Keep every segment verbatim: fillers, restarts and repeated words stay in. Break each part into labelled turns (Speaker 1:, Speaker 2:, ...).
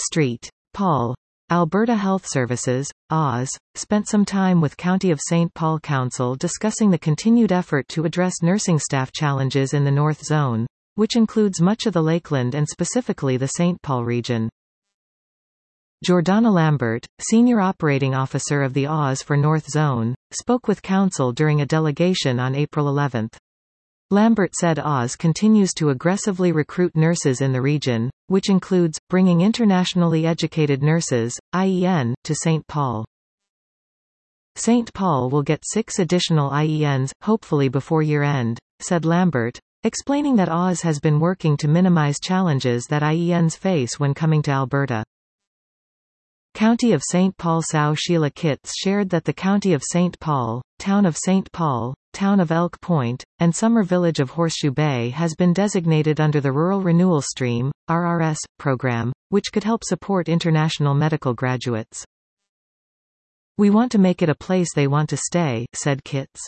Speaker 1: Street. Paul. Alberta Health Services, A W S, spent some time with County of Saint Paul Council discussing the continued effort to address nursing staff challenges in the North Zone, which includes much of the Lakeland and specifically the Saint Paul region. Jordana Lambert, Senior Operating Officer of the A W S for North Zone, spoke with Council during a delegation on April eleventh. Lambert said A W S continues to aggressively recruit nurses in the region, which includes, bringing internationally educated nurses, I E N, to Saint Paul. Saint Paul will get six additional I E Ns, hopefully before year-end, said Lambert, explaining that A W S has been working to minimize challenges that I E Ns face when coming to Alberta. County of Saint Paul Sow Sheila Kitts shared that the County of Saint Paul, Town of Saint Paul, Town of Elk Point, and Summer Village of Horseshoe Bay has been designated under the Rural Renewal Stream, R R S, program, which could help support international medical graduates. "We want to make it a place they want to stay," said Kitts.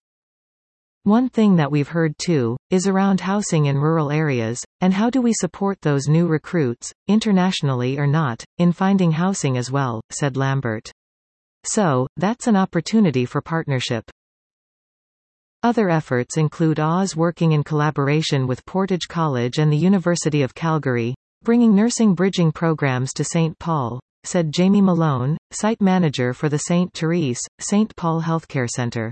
Speaker 1: "One thing that we've heard too, is around housing in rural areas, and how do we support those new recruits, internationally or not, in finding housing as well," said Lambert. "So, that's an opportunity for partnership." Other efforts include A W S working in collaboration with Portage College and the University of Calgary, bringing nursing bridging programs to Saint Paul, said Jamie Malone, site manager for the Saint Therese, Saint Paul Healthcare Centre.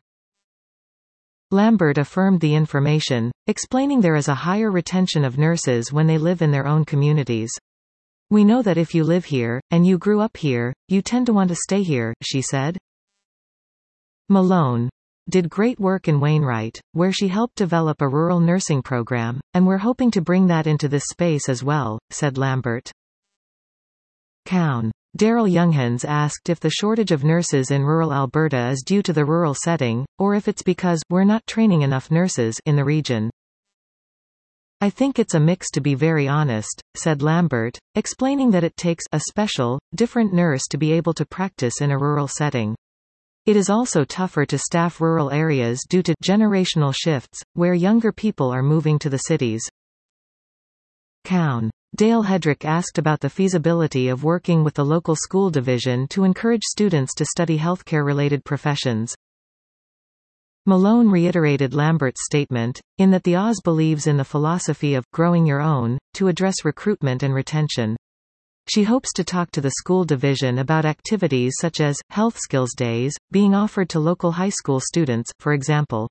Speaker 1: Lambert affirmed the information, explaining there is a higher retention of nurses when they live in their own communities. "We know that if you live here, and you grew up here, you tend to want to stay here," she said. Malone did great work in Wainwright, where she helped develop a rural nursing program, and we're hoping to bring that into this space as well, said Lambert. Cown. Daryl Younghans asked if the shortage of nurses in rural Alberta is due to the rural setting, or if it's because we're not training enough nurses in the region. "I think it's a mix, to be very honest," said Lambert, explaining that it takes a special, different nurse to be able to practice in a rural setting. It is also tougher to staff rural areas due to generational shifts, where younger people are moving to the cities. Cown. Dale Hedrick asked about the feasibility of working with the local school division to encourage students to study healthcare-related professions. Malone reiterated Lambert's statement, in that the A W S believes in the philosophy of growing your own, to address recruitment and retention. She hopes to talk to the school division about activities such as, health skills days, being offered to local high school students, for example.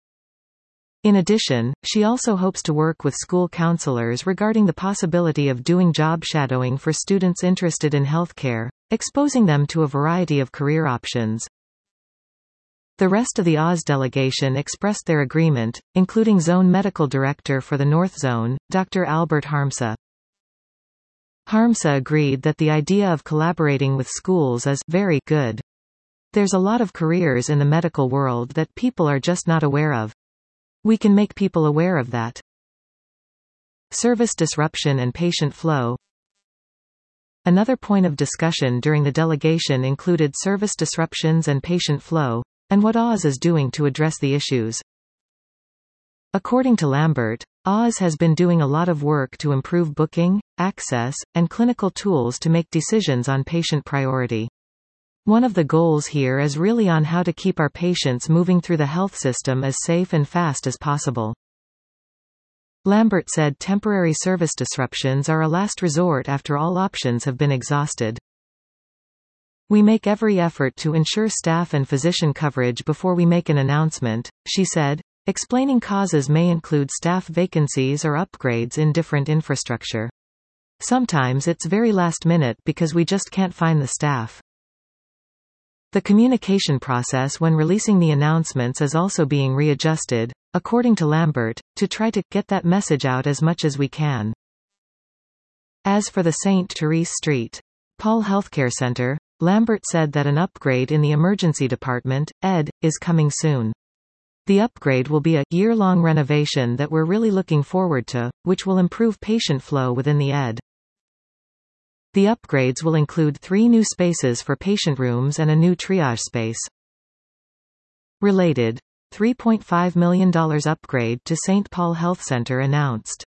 Speaker 1: In addition, she also hopes to work with school counselors regarding the possibility of doing job shadowing for students interested in healthcare, exposing them to a variety of career options. The rest of the A W S delegation expressed their agreement, including Zone Medical Director for the North Zone, Doctor Albert Harmsa. Harmsa agreed that the idea of collaborating with schools is very good. There's a lot of careers in the medical world that people are just not aware of. We can make people aware of that. Service disruption and patient flow. Another point of discussion during the delegation included service disruptions and patient flow, and what A W S is doing to address the issues. According to Lambert, A W S has been doing a lot of work to improve booking, access, and clinical tools to make decisions on patient priority. One of the goals here is really on how to keep our patients moving through the health system as safe and fast as possible. Lambert said temporary service disruptions are a last resort after all options have been exhausted. "We make every effort to ensure staff and physician coverage before we make an announcement," she said, explaining causes may include staff vacancies or upgrades in different infrastructure. "Sometimes it's very last minute because we just can't find the staff." The communication process when releasing the announcements is also being readjusted, according to Lambert, to try to get that message out as much as we can. As for the Saint Therese Street Paul Healthcare Centre, Lambert said that an upgrade in the emergency department, E D, is coming soon. The upgrade will be a year-long renovation that we're really looking forward to, which will improve patient flow within the E D. The upgrades will include three new spaces for patient rooms and a new triage space. Related, three point five million dollars upgrade to Saint Paul Health Centre announced.